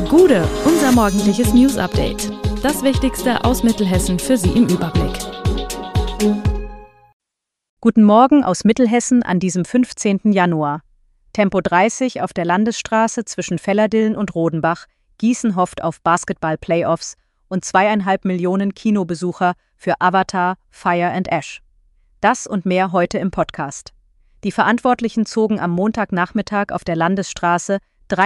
Gude, unser morgendliches News-Update. Das Wichtigste aus Mittelhessen für Sie im Überblick. Guten Morgen aus Mittelhessen an diesem 15. Januar. Tempo 30 auf der Landesstraße zwischen Velladillen und Rodenbach. Gießen hofft auf Basketball-Playoffs und 2,5 Millionen Kinobesucher für Avatar, Fire and Ash. Das und mehr heute im Podcast. Die Verantwortlichen zogen am Montagnachmittag auf der Landesstraße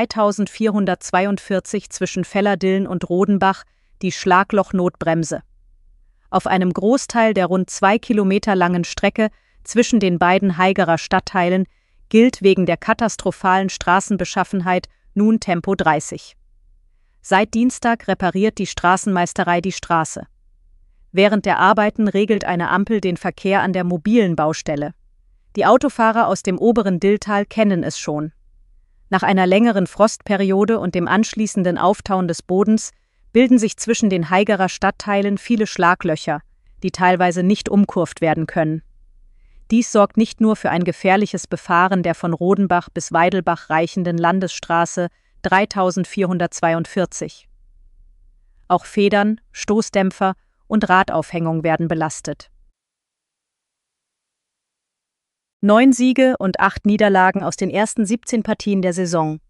3442 zwischen Velladillen und Rodenbach die Schlaglochnotbremse. Auf einem Großteil der rund 2 Kilometer langen Strecke zwischen den beiden Haigerer Stadtteilen gilt wegen der katastrophalen Straßenbeschaffenheit nun Tempo 30. Seit Dienstag repariert die Straßenmeisterei die Straße. Während der Arbeiten regelt eine Ampel den Verkehr an der mobilen Baustelle. Die Autofahrer aus dem oberen Dilltal kennen es schon. Nach einer längeren Frostperiode und dem anschließenden Auftauen des Bodens bilden sich zwischen den Haigerer Stadtteilen viele Schlaglöcher, die teilweise nicht umkurvt werden können. Dies sorgt nicht nur für ein gefährliches Befahren der von Rodenbach bis Weidelbach reichenden Landesstraße 3442. Auch Federn, Stoßdämpfer und Radaufhängung werden belastet. 9 Siege und 8 Niederlagen aus den ersten 17 Partien der Saison.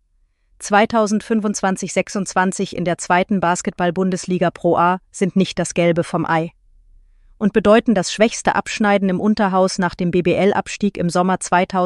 2025-26 in der zweiten Basketball-Bundesliga Pro A sind nicht das Gelbe vom Ei und bedeuten das schwächste Abschneiden im Unterhaus nach dem BBL-Abstieg im Sommer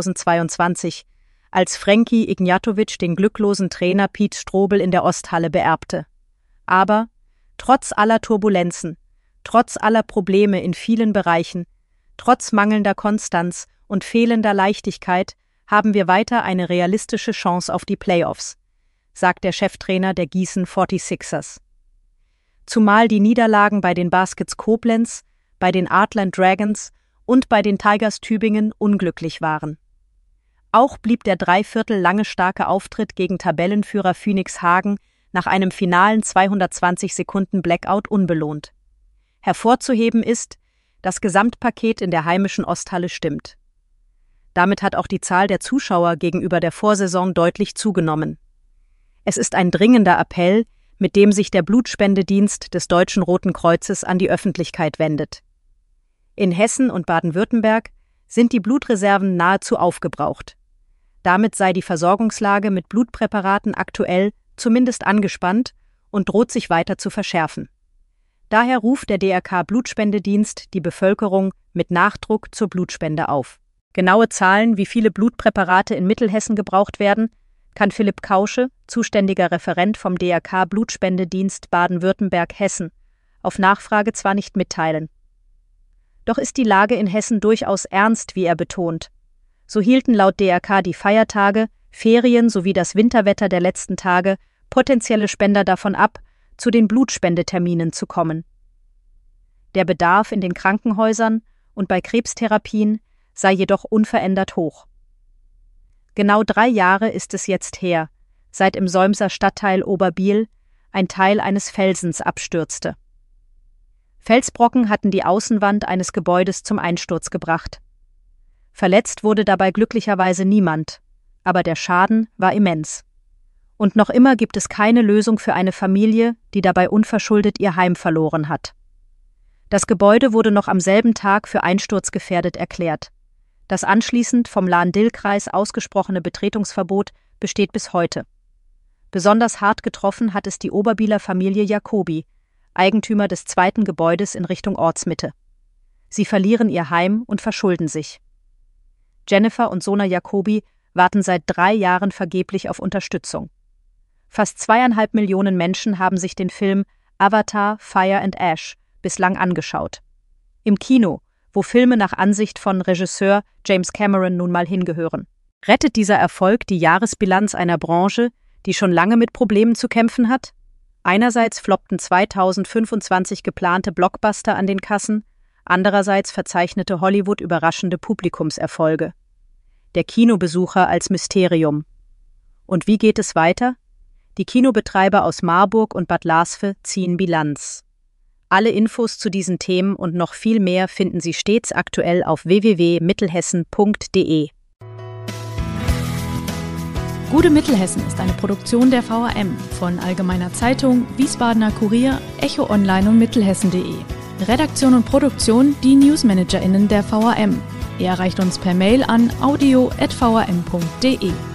2022, als Frankie Ignjatovic den glücklosen Trainer Piet Strobel in der Osthalle beerbte. Aber trotz aller Turbulenzen, trotz aller Probleme in vielen Bereichen, trotz mangelnder Konstanz und fehlender Leichtigkeit haben wir weiter eine realistische Chance auf die Playoffs, sagt der Cheftrainer der Gießen 46ers. Zumal die Niederlagen bei den Baskets Koblenz, bei den Adlern Dragons und bei den Tigers Tübingen unglücklich waren. Auch blieb der dreiviertel lange starke Auftritt gegen Tabellenführer Phoenix Hagen nach einem finalen 220 Sekunden Blackout unbelohnt. Hervorzuheben ist, das Gesamtpaket in der heimischen Osthalle stimmt. Damit hat auch die Zahl der Zuschauer gegenüber der Vorsaison deutlich zugenommen. Es ist ein dringender Appell, mit dem sich der Blutspendedienst des Deutschen Roten Kreuzes an die Öffentlichkeit wendet. In Hessen und Baden-Württemberg sind die Blutreserven nahezu aufgebraucht. Damit sei die Versorgungslage mit Blutpräparaten aktuell zumindest angespannt und droht sich weiter zu verschärfen. Daher ruft der DRK-Blutspendedienst die Bevölkerung mit Nachdruck zur Blutspende auf. Genaue Zahlen, wie viele Blutpräparate in Mittelhessen gebraucht werden, kann Philipp Kausche, zuständiger Referent vom DRK-Blutspendedienst Baden-Württemberg-Hessen, auf Nachfrage zwar nicht mitteilen. Doch ist die Lage in Hessen durchaus ernst, wie er betont. So hielten laut DRK die Feiertage, Ferien sowie das Winterwetter der letzten Tage potenzielle Spender davon ab, zu den Blutspendeterminen zu kommen. Der Bedarf in den Krankenhäusern und bei Krebstherapien sei jedoch unverändert hoch. Genau 3 Jahre ist es jetzt her, seit im Solmser Stadtteil Oberbiel ein Teil eines Felsens abstürzte. Felsbrocken hatten die Außenwand eines Gebäudes zum Einsturz gebracht. Verletzt wurde dabei glücklicherweise niemand, aber der Schaden war immens. Und noch immer gibt es keine Lösung für eine Familie, die dabei unverschuldet ihr Heim verloren hat. Das Gebäude wurde noch am selben Tag für einsturzgefährdet erklärt. Das anschließend vom Lahn-Dill-Kreis ausgesprochene Betretungsverbot besteht bis heute. Besonders hart getroffen hat es die Oberbieler Familie Jacobi, Eigentümer des zweiten Gebäudes in Richtung Ortsmitte. Sie verlieren ihr Heim und verschulden sich. Jennifer und Sona Jacobi warten seit 3 Jahren vergeblich auf Unterstützung. Fast 2,5 Millionen Menschen haben sich den Film Avatar, Fire and Ash bislang angeschaut. Im Kino, wo Filme nach Ansicht von Regisseur James Cameron nun mal hingehören. Rettet dieser Erfolg die Jahresbilanz einer Branche, die schon lange mit Problemen zu kämpfen hat? Einerseits floppten 2025 geplante Blockbuster an den Kassen, andererseits verzeichnete Hollywood überraschende Publikumserfolge. Der Kinobesucher als Mysterium. Und wie geht es weiter? Die Kinobetreiber aus Marburg und Bad Larsve ziehen Bilanz. Alle Infos zu diesen Themen und noch viel mehr finden Sie stets aktuell auf www.mittelhessen.de. Gute Mittelhessen ist eine Produktion der VRM von Allgemeiner Zeitung, Wiesbadener Kurier, Echo Online und Mittelhessen.de. Redaktion und Produktion die NewsmanagerInnen der VRM. Ihr erreicht uns per Mail an audio@vrm.de.